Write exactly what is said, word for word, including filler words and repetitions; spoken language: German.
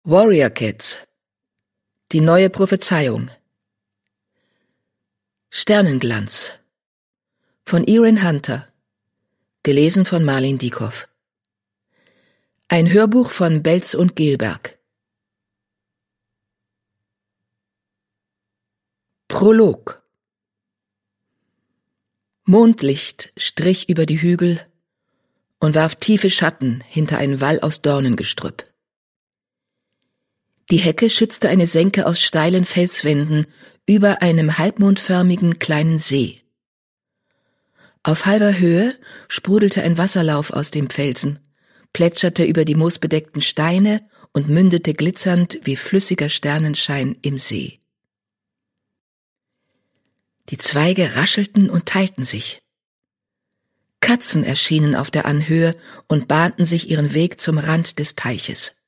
Warrior Kids. Die neue Prophezeiung. Sternenglanz. Von Erin Hunter. Gelesen von Marlene Dieckhoff. Ein Hörbuch von Belz und Gelberg. Prolog. Mondlicht strich über die Hügel und warf tiefe Schatten hinter einen Wall aus Dornengestrüpp. Die Hecke schützte eine Senke aus steilen Felswänden über einem halbmondförmigen kleinen See. Auf halber Höhe sprudelte ein Wasserlauf aus dem Felsen, plätscherte über die moosbedeckten Steine und mündete glitzernd wie flüssiger Sternenschein im See. Die Zweige raschelten und teilten sich. Katzen erschienen auf der Anhöhe und bahnten sich ihren Weg zum Rand des Teiches.